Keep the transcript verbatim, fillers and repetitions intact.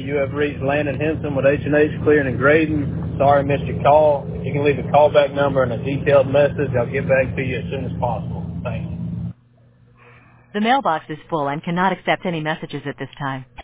You have reached Landon Henson with H and H Clearing and Grading. Sorry I missed your call. You can leave a callback number and a detailed message. I'll get back to you as soon as possible. Thanks. The mailbox is full and cannot accept any messages at this time.